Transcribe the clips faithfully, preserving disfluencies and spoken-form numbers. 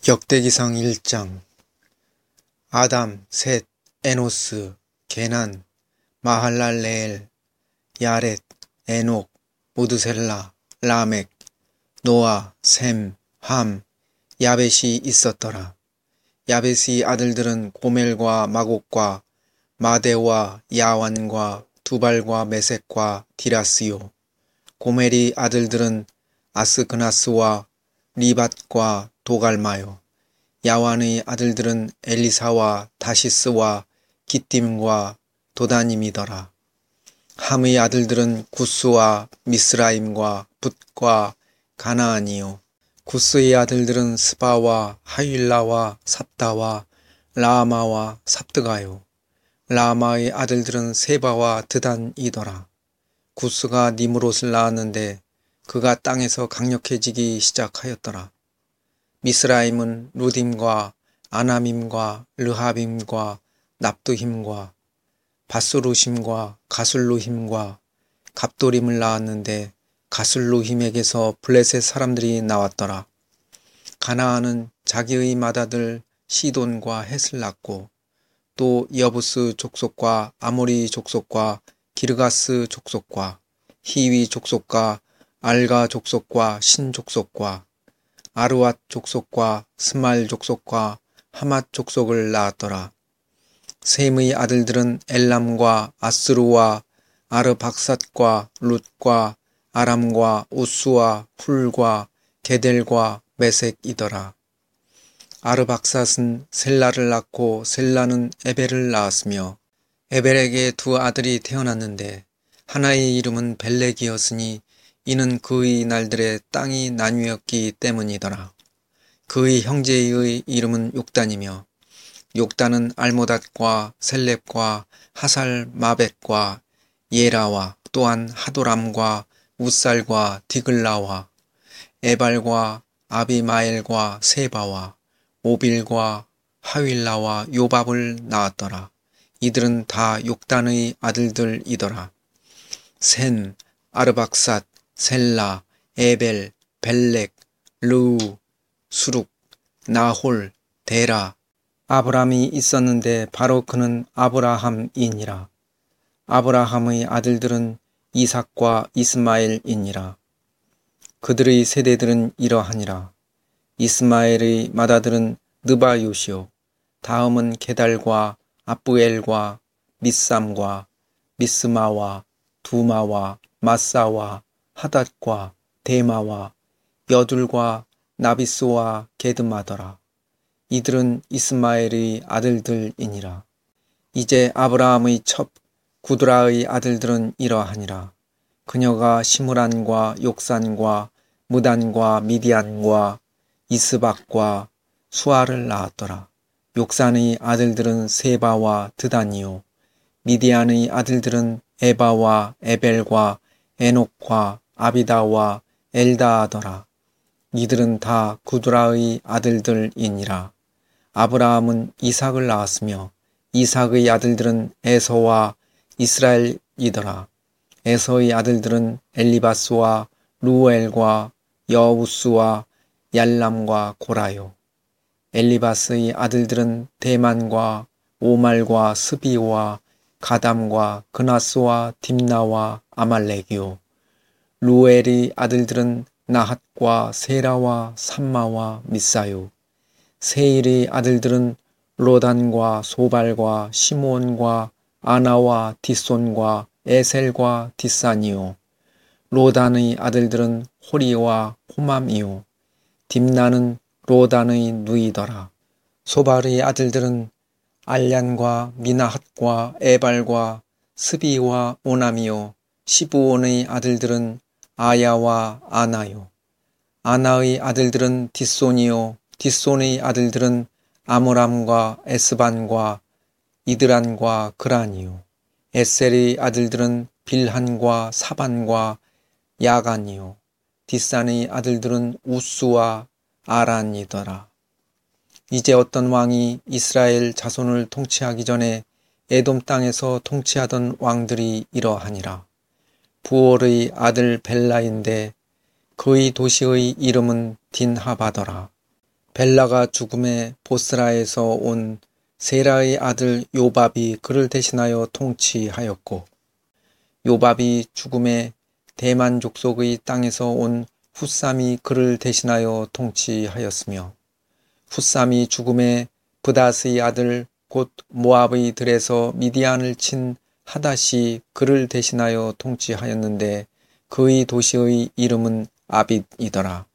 역대기상 일 장. 아담, 셋, 에노스, 게난, 마할랄레엘, 야렛, 에녹, 무드셀라, 라멕, 노아, 셈, 함, 야벳이 있었더라. 야벳의 아들들은 고멜과 마곡과 마대와 야완과 두발과 메섹과 디라스요. 고멜의 아들들은 아스그나스와 리밧과 도갈마요. 야완의 아들들은 엘리사와 다시스와 기띔과 도다님이더라. 함의 아들들은 구스와 미스라임과 붓과 가나안이요. 구스의 아들들은 스바와 하윌라와 삽다와 라마와 삽드가요. 라마의 아들들은 세바와 드단이더라. 구스가 니므롯을 낳았는데 그가 땅에서 강력해지기 시작하였더라. 미스라임은 루딤과 아나밈과 르하빔과 납두힘과 바스루심과 가술루힘과 갑도림을 낳았는데 가술루힘에게서 블레셋 사람들이 나왔더라. 가나안은 자기의 맏아들 시돈과 헷을 낳고 또 여부스 족속과 아모리 족속과 기르가스 족속과 히위 족속과 알가 족속과 신 족속과 아르왓 족속과 스말 족속과 하맛 족속을 낳았더라. 셈의 아들들은 엘람과 아스루와 아르박삿과 룻과 아람과 우스와 훌과 게델과 메섹이더라. 아르박삿은 셀라를 낳고 셀라는 에벨을 낳았으며 에벨에게 두 아들이 태어났는데 하나의 이름은 벨렉이었으니 이는 그의 날들에 땅이 나뉘었기 때문이더라. 그의 형제의 이름은 욕단이며 욕단은 알모닷과 셀렙과 하살 마벳과 예라와 또한 하도람과 우살과 디글라와 에발과 아비마엘과 세바와 오빌과 하윌라와 요밥을 낳았더라. 이들은 다 욕단의 아들들이더라. 셈, 아르박삿, 셀라, 에벨, 벨렉, 르우, 수룩, 나홀, 데라, 아브람이 있었는데 바로 그는 아브라함이니라. 아브라함의 아들들은 이삭과 이스마엘이니라. 그들의 세대들은 이러하니라. 이스마엘의 맏아들은 느바요시요. 다음은 게달과 아브엘과 미삼과 미스마와 두마와 마사와 하닷과 데마와 여둘과 나비스와 게드마더라. 이들은 이스마엘의 아들들이니라. 이제 아브라함의 첩 구드라의 아들들은 이러하니라. 그녀가 시므란과 욕산과 무단과 미디안과 이스박과 수아를 낳았더라. 욕산의 아들들은 세바와 드단이요. 미디안의 아들들은 에바와 에벨과 에녹과 아비다와 엘다하더라. 이들은 다 구드라의 아들들이니라. 아브라함은 이삭을 낳았으며 이삭의 아들들은 에서와 이스라엘이더라. 에서의 아들들은 엘리바스와 루엘과 여우스와 얄람과 고라요. 엘리바스의 아들들은 대만과 오말과 스비와 가담과 그나스와 딥나와 아말렉이요. 루엘의 아들들은 나핫과 세라와 삼마와 미사요. 세일의 아들들은 로단과 소발과 시몬과 아나와 디손과 에셀과 디산이요. 로단의 아들들은 호리와 호맘이요. 딥나는 로단의 누이더라. 소발의 아들들은 알얀과 미나핫과 에발과 스비와 오남이요. 시브온의 아들들은 아야와 아나요. 아나의 아들들은 디손이요. 디손의 아들들은 아모람과 에스반과 이드란과 그란이요. 에셀의 아들들은 빌한과 사반과 야간이요. 디산의 아들들은 우스와 아란이더라. 이제 어떤 왕이 이스라엘 자손을 통치하기 전에 에돔 땅에서 통치하던 왕들이 이러하니라. 부올의 아들 벨라인데 그의 도시의 이름은 딘하바더라. 벨라가 죽음에 보스라에서 온 세라의 아들 요밥이 그를 대신하여 통치하였고, 요밥이 죽음에 대만 족속의 땅에서 온 훗삼이 그를 대신하여 통치하였으며, 훗삼이 죽음에 브닷의 아들 곧 모압의 들에서 미디안을 친 하닷이 그를 대신하여 통치하였는데 그의 도시의 이름은 아빗이더라.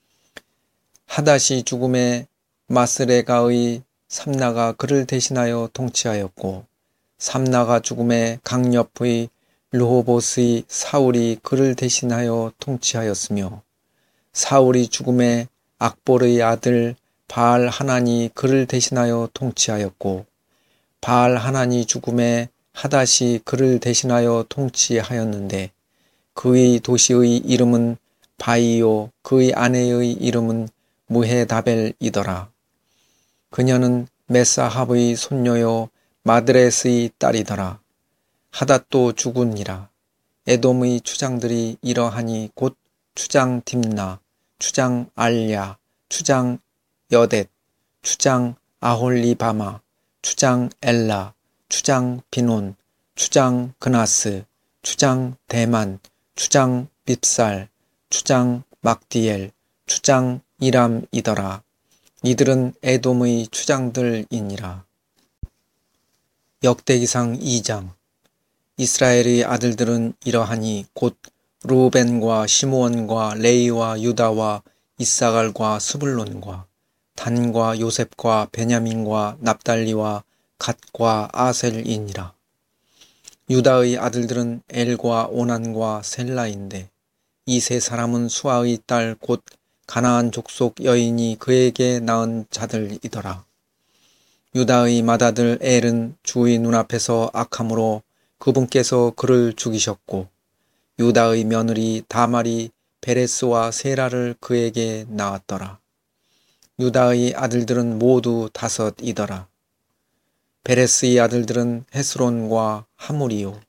하닷이 죽음에 마스레가의 삼나가 그를 대신하여 통치하였고, 삼나가 죽음에 강옆의 르호봇의 사울이 그를 대신하여 통치하였으며, 사울이 죽음에 악볼의 아들 바알 하난이 그를 대신하여 통치하였고, 바알 하난이 죽음에 하닷이 그를 대신하여 통치하였는데 그의 도시의 이름은 바이요 그의 아내의 이름은 무헤다벨이더라. 그녀는 메사합의 손녀요 마드렛의 딸이더라. 하닷도 죽으니라. 에돔의 추장들이 이러하니 곧 추장 딥나, 추장 알야, 추장 여댓, 추장 아홀리바마, 추장 엘라, 추장 비논, 추장 그나스, 추장 대만, 추장 밉살, 추장 막디엘, 추장 이람이더라. 이들은 에돔의 추장들이니라. 역대기상 이 장. 이스라엘의 아들들은 이러하니 곧 르우벤과 시므온과 레위와 유다와 이사갈과 스불론과 단과 요셉과 베냐민과 납달리와 갓과 아셀이니라. 유다의 아들들은 엘과 오난과 셀라인데 이 세 사람은 수아의 딸 곧 가나안 족속 여인이 그에게 낳은 자들이더라. 유다의 맏아들 엘은 주의 눈앞에서 악함으로 그분께서 그를 죽이셨고, 유다의 며느리 다말이 베레스와 세라를 그에게 낳았더라. 유다의 아들들은 모두 다섯이더라. 베레스의 아들들은 헤스론과 하무리요.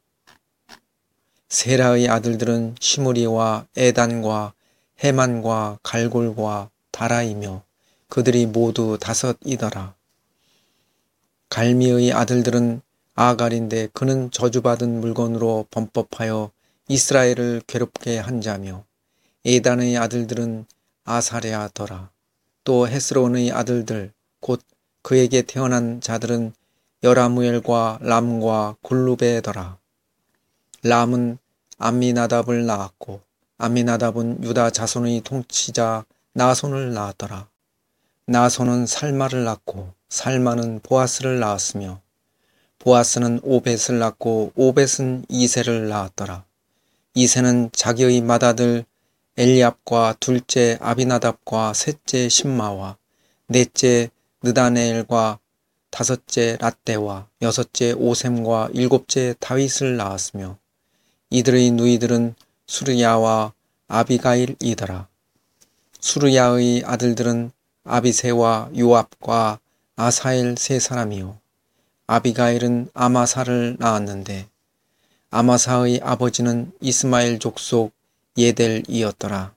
세라의 아들들은 시므리와 에단과 헤만과 갈골과 다라이며 그들이 모두 다섯이더라. 갈미의 아들들은 아갈인데 그는 저주받은 물건으로 범법하여 이스라엘을 괴롭게 한 자며, 에단의 아들들은 아사랴더라. 또 헤스론의 아들들 곧 그에게 태어난 자들은 여라무엘과 람과 굴루베더라. 람은 암미나답을 낳았고, 암미나답은 유다 자손의 통치자 나손을 낳았더라. 나손은 살마를 낳고, 살마는 보아스를 낳았으며, 보아스는 오벳을 낳고, 오벳은 이세를 낳았더라. 이세는 자기의 맏아들 엘리압과 둘째 아비나답과 셋째 심마와 넷째 느다네엘과 다섯째 랏대와 여섯째 오셈과 일곱째 다윗을 낳았으며, 이들의 누이들은 수르야와 아비가일이더라. 수르야의 아들들은 아비세와 요압과 아사엘 세 사람이요. 아비가일은 아마사를 낳았는데 아마사의 아버지는 이스마엘 족속 예델이었더라.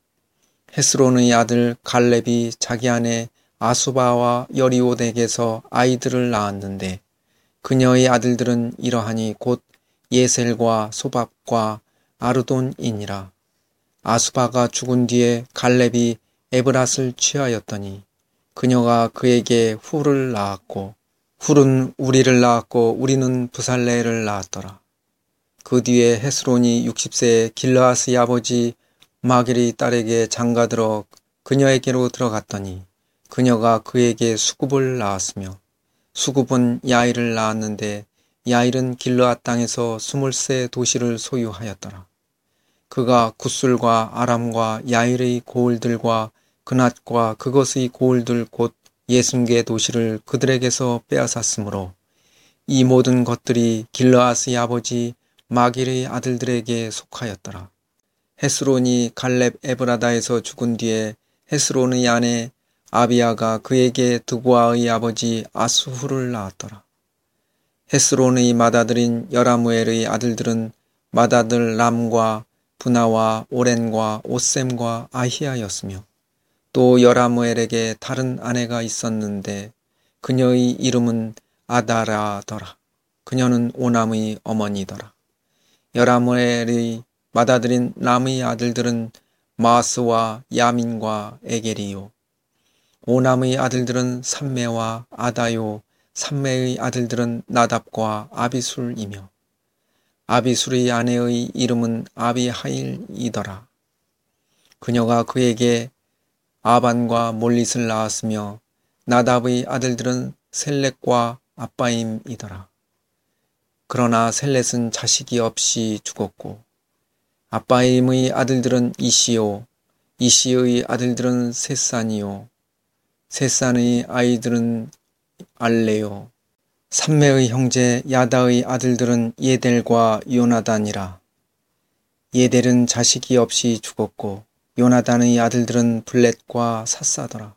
헤스론의 아들 갈렙이 자기 아내 아수바와 여리오덱에서 아이들을 낳았는데 그녀의 아들들은 이러하니 곧 예셀과 소밥과 아르돈이니라. 아수바가 죽은 뒤에 갈렙이 에브랏을 취하였더니 그녀가 그에게 훌을 낳았고, 훌은 우리를 낳았고 우리는 부살레를 낳았더라. 그 뒤에 헤스론이 육십 세에 길르앗의 아버지 마길의 딸에게 장가들어 그녀에게로 들어갔더니 그녀가 그에게 수굽을 낳았으며, 수굽은 야일을 낳았는데 야일은 길르앗 땅에서 스물 세 도시를 소유하였더라. 그가 굿술과 아람과 야일의 고을들과 그낫과 그것의 고을들 곧 예순 개 도시를 그들에게서 빼앗았으므로 이 모든 것들이 길르앗의 아버지 마길의 아들들에게 속하였더라. 헤스론이 갈렙 에브라다에서 죽은 뒤에 헤스론의 아내 아비아가 그에게 드고아의 아버지 아스후를 낳았더라. 헤스론의 맏아들인 여라무엘의 아들들은 맏아들 람과 브나와 오렌과 오셈과 아히야였으며, 또 여라무엘에게 다른 아내가 있었는데 그녀의 이름은 아다라더라. 그녀는 오남의 어머니더라. 여라무엘의 맏아들인 람의 아들들은 마스와 야민과 에겔이요. 오남의 아들들은 삼매와 아다요. 삼매의 아들들은 나답과 아비술이며 아비술의 아내의 이름은 아비하일이더라. 그녀가 그에게 아반과 몰릿을 낳았으며 나답의 아들들은 셀렉과 아빠임이더라. 그러나 셀렛은 자식이 없이 죽었고 아빠임의 아들들은 이시요, 이시의 아들들은 셋산이요, 셋산의 아이들은 알레요. 삼매의 형제 야다의 아들들은 예델과 요나단이라. 예델은 자식이 없이 죽었고 요나단의 아들들은 블렛과 삿사더라.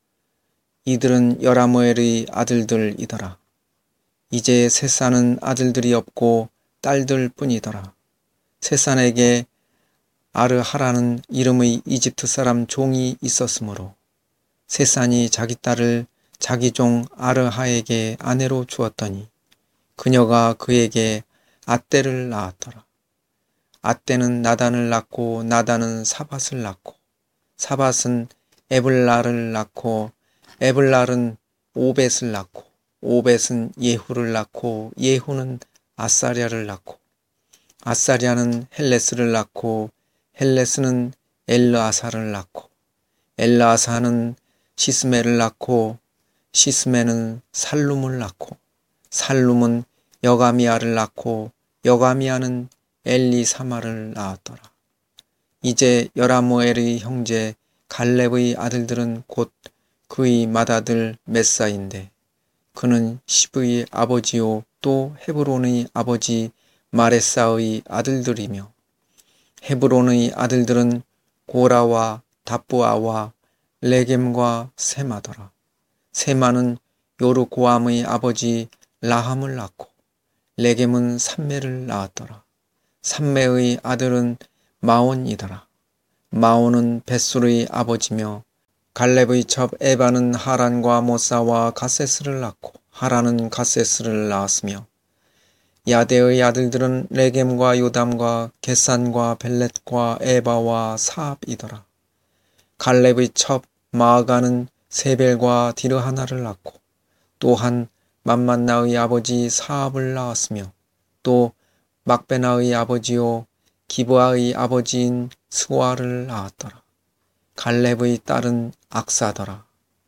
이들은 여라무엘의 아들들이더라. 이제 셋산은 아들들이 없고 딸들 뿐이더라. 셋산에게 아르하라는 이름의 이집트 사람 종이 있었으므로 셋산이 자기 딸을 자기 종 아르하에게 아내로 주었더니 그녀가 그에게 아떼를 낳았더라. 아떼는 나단을 낳고 나단은 사밧을 낳고 사밧은 에블랄을 낳고 에블랄은 오벳을 낳고 오벳은 예후를 낳고 예후는 아사랴를 낳고 아사랴는 헬레스를 낳고 헬레스는 엘르아사를 낳고 엘르아사는 시스메를 낳고 시스메는 살룸을 낳고 살룸은 여가미아를 낳고 여가미아는 엘리사마를 낳았더라. 이제 여라무엘의 형제 갈렙의 아들들은 곧 그의 맏아들 메사인데 그는 시브의 아버지요 또 헤브론의 아버지 마레사의 아들들이며 헤브론의 아들들은 고라와 다부아와 레겜과 세마더라. 세마는 요르고암의 아버지 라함을 낳고 레겜은 삼매를 낳았더라. 삼매의 아들은 마온이더라. 마온은 벳술의 아버지며 갈렙의 첩 에바는 하란과 모사와 가세스를 낳고 하란은 가세스를 낳았으며 야데의 아들들은 레겜과 요담과 겟산과 벨렛과 에바와 사압이더라. 갈렙의 첩 마아가는 세벨과 디르하나를 낳고 또한 맘만나의 아버지 사압을 낳았으며 또 막베나의 아버지요 기브아의 아버지인 스와를 낳았더라. 갈렙의 딸은 악사더라.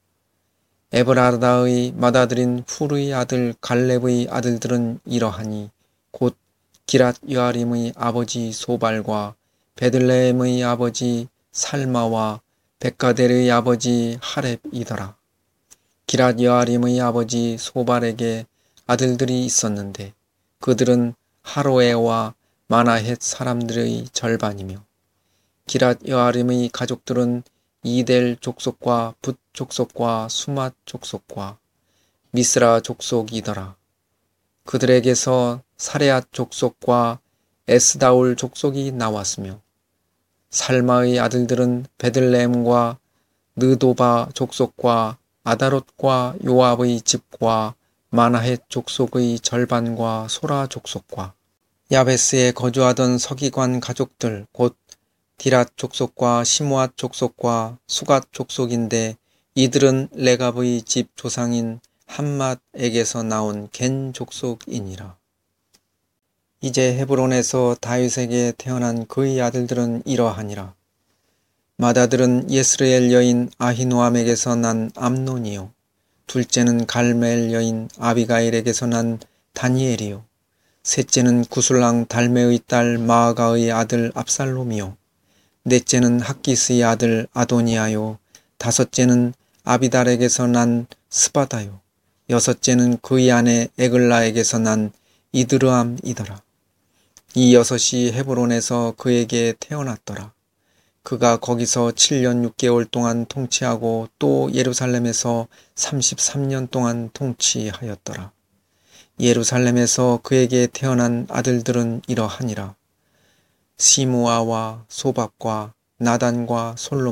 에브라다의 맏아들인 훌의 아들 갈렙의 아들들은 이러하니 곧 기랏 여아림의 아버지 소발과 베들레헴의 아버지 살마와 백가델의 아버지 하렙이더라. 기랏 여아림의 아버지 소발에게 아들들이 있었는데 그들은 하로에와 마나헷 사람들의 절반이며 기랏 여아림의 가족들은 이델 족속과 붓 족속과 수맛 족속과 미스라 족속이더라. 그들에게서 사레앗 족속과 에스다올 족속이 나왔으며 살마의 아들들은 베들레헴과 느도바 족속과 아다롯과 요압의 집과 마나헷 족속의 절반과 소라 족속과 야베스에 거주하던 서기관 가족들 곧 디랏 족속과 시므앗 족속과 수갓 족속인데 이들은 레갑의 집 조상인 함맛에게서 나온 겐 족속이니라. 이제 헤브론에서 다윗에게 태어난 그의 아들들은 이러하니라. 맏아들은 예스르엘 여인 아히노암에게서 난 암논이요 둘째는 갈멜 여인 아비가일에게서 난 다니엘이요 셋째는 구술랑 달메의 딸 마아가의 아들 압살롬이요 넷째는 학기스의 아들 아도니아요 다섯째는 아비달에게서 난 스바다요 여섯째는 그의 아내 에글라에게서 난 이드르암이더라. 이 여섯이 헤브론에서 그에게 태어났더라. 그가 거기서 칠 년 육 개월 동안 통치하고 또 예루살렘에서 삼십삼 년 동안 통치하였더라. 예루살렘에서 그에게 태어난 아들들은 이러하니라. 시므아와 소박과 나단과 솔로몬,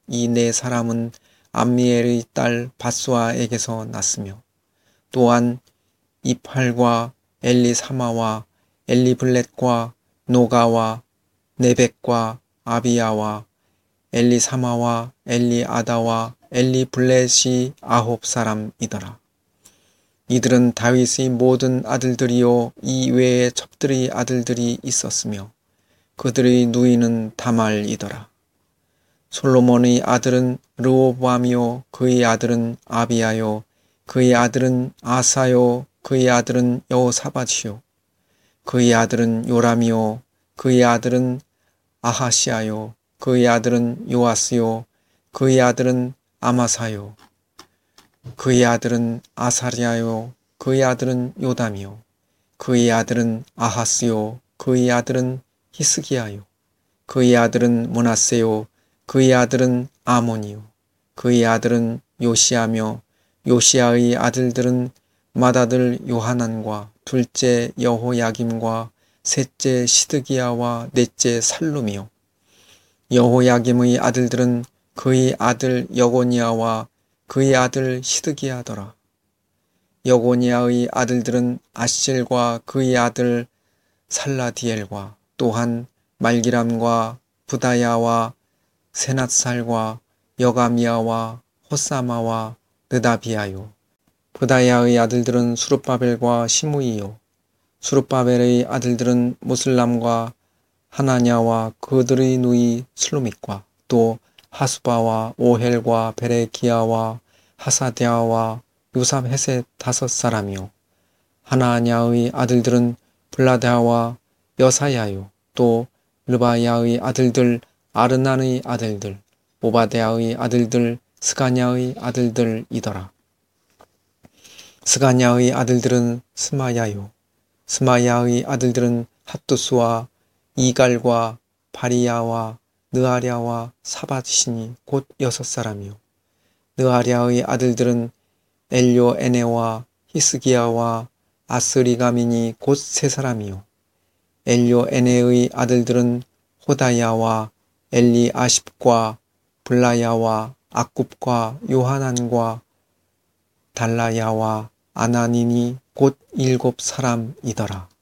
이 네 사람은 암미엘의 딸 바수아에게서 났으며 또한 이팔과 엘리사마와 엘리블렛과 노가와 네벡과 아비야와 엘리사마와 엘리아다와 엘리블렛이 아홉 사람이더라. 이들은 다윗의 모든 아들들이요 이 외에 첩들의 아들들이 있었으며 그들의 누이는 다말이더라. 솔로몬의 아들은 르호보암이요 그의 아들은 아비야요 그의 아들은 아사요 그의 아들은 여호사밧이요 그의 아들은 요람이요 그의 아들은 아하시아요 그의 아들은 요아스요 그의 아들은 아마사요 그의 아들은 아사리아요 그의 아들은 요담이요 그의 아들은 아하스요 그의 아들은 히스기야요 그의 아들은 므낫세요 그의 아들은 아몬이요 그의 아들은 요시아며 요시아의 아들들은 맏아들 요하난과 둘째 여호야김과 셋째 시드기야와 넷째 살룸이요 여호야김의 아들들은 그의 아들 여고니아와 그의 아들 시드기야더라. 여고니아의 아들들은 아실과 그의 아들 살라디엘과 또한 말기람과 부다야와 세낫살과 여가미야와 호사마와 느다비야요. 부다야의 아들들은 수룹바벨과 시므이요. 수룹바벨의 아들들은 무슬람과 하나냐와 그들의 누이 슬로밋과 또 하수바와 오헬과 베레기야와 하사데아와 요삼헤셋 다섯 사람이요. 하나냐의 아들들은 블라데아와 여사야요. 또 르바야의 아들들 아르난의 아들들 오바데아의 아들들 스가냐의 아들들이더라. 스가냐의 아들들은 스마야요. 스마야의 아들들은 핫두스와 이갈과 바리야와 느아랴와 사밧이시니 곧 여섯 사람이요. 느아랴의 아들들은 엘료에네와 히스기야와 아스리가민이 곧 세 사람이요. 엘료에네의 아들들은 호다야와 엘리아십과 블라야와 아굽과 요하난과 달라야와 아나니니 곧 일곱 사람이더라.